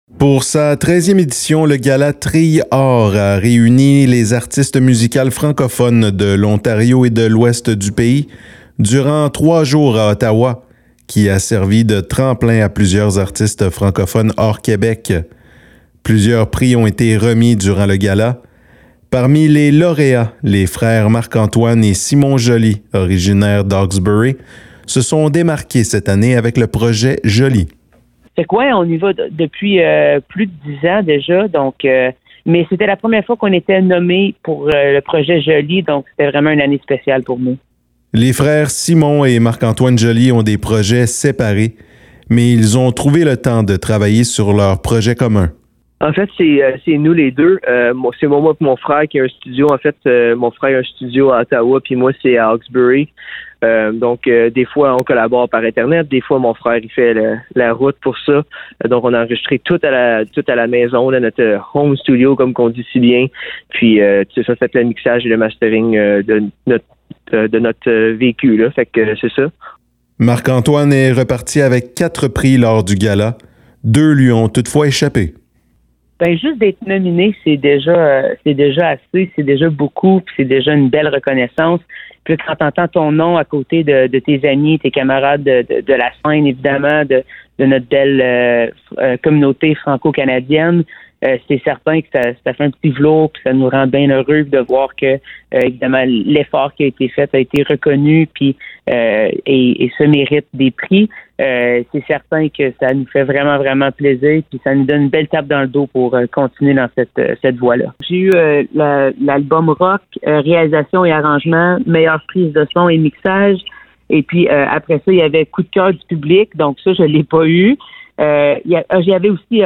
Pour sa 13e édition, le gala Trilles Or a réuni les artistes musicales francophones de l'Ontario et de l'ouest du pays durant 3 jours à Ottawa, qui a servi de tremplin à plusieurs artistes francophones hors Québec. Plusieurs prix ont été remis durant le gala. Parmi les lauréats, les frères Marc-Antoine et Simon Joly, originaires d'Hawkesbury, se sont démarqués cette année avec le projet Joly. C'est quoi, on y va depuis plus de 10 ans déjà, donc mais c'était la première fois qu'on était nommé pour le projet Joly, donc c'était vraiment une année spéciale pour nous. Les frères Simon et Marc-Antoine Joly ont des projets séparés, mais ils ont trouvé le temps de travailler sur leur projet commun. En fait, c'est nous les deux. C'est moi et mon frère qui a un studio. En fait, mon frère a un studio à Ottawa, puis moi, c'est à Hawkesbury. Donc, des fois, on collabore par Internet. Des fois, mon frère, il fait la route pour ça. Donc, on a enregistré tout à la maison, là, notre home studio, comme qu'on dit si bien. Puis, ça fait le mixage et le mastering de notre véhicule. Là. Fait que c'est ça. Marc-Antoine est reparti avec 4 prix lors du gala. 2 lui ont toutefois échappé. Ben juste d'être nominé, c'est déjà assez, c'est déjà beaucoup, puis c'est déjà une belle reconnaissance. Puis quand t'entends ton nom à côté de tes amis, tes camarades de la scène, évidemment, de notre belle communauté franco-canadienne, c'est certain que ça fait un petit velours, puis ça nous rend bien heureux de voir que évidemment l'effort qui a été fait a été reconnu, puis et se mérite des prix. C'est certain que ça nous fait vraiment, vraiment plaisir, puis ça nous donne une belle tape dans le dos pour continuer dans cette voie-là. J'ai eu l'album rock, réalisation et arrangement, meilleure prise de son et mixage, et puis après ça, il y avait coup de cœur du public, donc ça, je l'ai pas eu. J'avais aussi,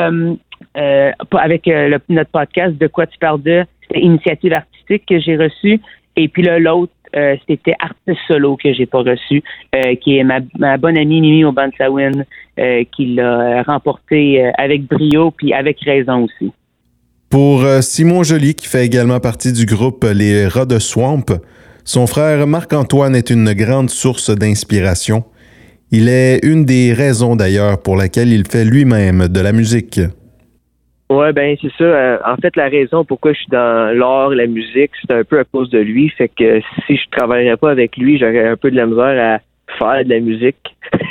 avec notre podcast « De quoi tu parles de », c'était Initiative artistique que j'ai reçu, et puis là, l'autre, c'était artiste solo que j'ai pas reçu, qui est ma bonne amie Mimi Obansawin, qui l'a remporté avec brio puis avec raison aussi. Pour Simon Joly, qui fait également partie du groupe Les Rats de Swamp, son frère Marc-Antoine est une grande source d'inspiration. Il est une des raisons d'ailleurs pour laquelle il fait lui-même de la musique. Ouais, ben c'est ça. En fait, la raison pourquoi je suis dans l'art et la musique, c'est un peu à cause de lui. Fait que si je travaillerais pas avec lui, j'aurais un peu de la misère à faire de la musique.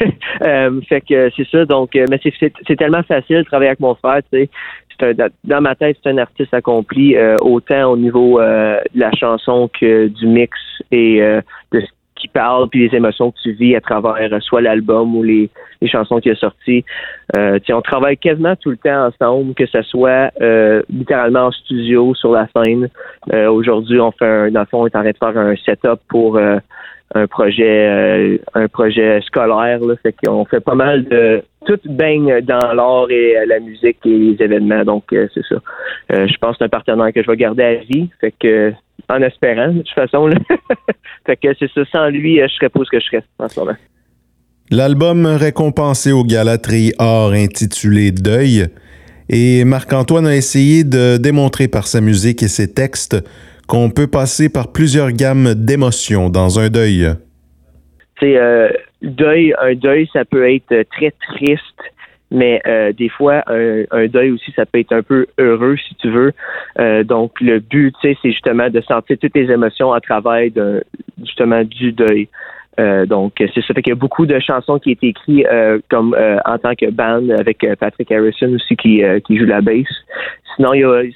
Fait que c'est ça. Donc, mais c'est tellement facile de travailler avec mon frère. Tu sais, dans ma tête, c'est un artiste accompli, autant au niveau de la chanson que du mix et de ce qui parle, puis les émotions que tu vis à travers soit l'album ou les chansons qu'il a sorties. On travaille quasiment tout le temps ensemble, que ce soit littéralement en studio, sur la scène. Aujourd'hui, dans le fond, on est en train de faire un setup pour un projet scolaire. Là, fait qu'on fait pas mal de... Tout baigne dans l'art et la musique et les événements. Donc, c'est ça. Je pense que c'est un partenaire que je vais garder à vie. Fait que, en espérant, de toute façon. Là. Fait que c'est ça. Sans lui, je serais pas ce que je serais en ce moment. L'album récompensé au Gala Trilles Or intitulé Deuil, et Marc-Antoine a essayé de démontrer par sa musique et ses textes qu'on peut passer par plusieurs gammes d'émotions dans un deuil. C'est un deuil, ça peut être très triste, mais des fois, un deuil aussi, ça peut être un peu heureux, si tu veux. Donc, le but, c'est justement de sentir toutes les émotions à travers justement du deuil. Donc, c'est ça. Fait qu'il y a beaucoup de chansons qui ont été écrites comme en tant que band avec Patrick Harrison aussi qui joue la bass. Sinon, il y a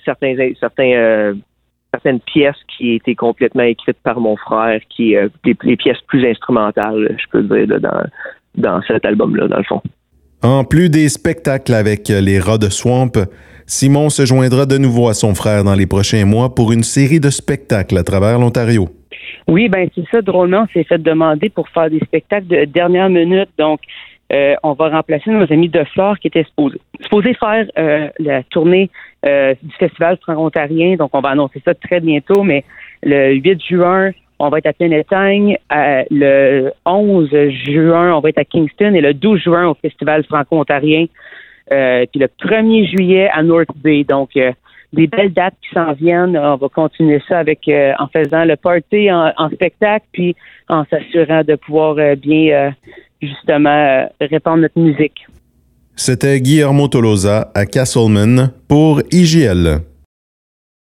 certaines pièces qui ont été complètement écrites par mon frère, qui les pièces plus instrumentales, je peux dire, là, dans cet album-là, dans le fond. En plus des spectacles avec les Rats de Swamp, Simon se joindra de nouveau à son frère dans les prochains mois pour une série de spectacles à travers l'Ontario. Oui, ben c'est ça, drôlement, on s'est fait demander pour faire des spectacles de dernière minute, donc on va remplacer nos amis de Flore qui étaient supposés faire la tournée du Festival franco-ontarien, donc on va annoncer ça très bientôt, mais le 8 juin, on va être à Pénétagne, le 11 juin, on va être à Kingston, et le 12 juin au Festival franco-ontarien, puis le 1er juillet à North Bay, donc des belles dates qui s'en viennent. On va continuer ça avec en faisant le party en spectacle, puis en s'assurant de pouvoir bien justement répandre notre musique. C'était Guillermo Tolosa à Castleman pour IJL.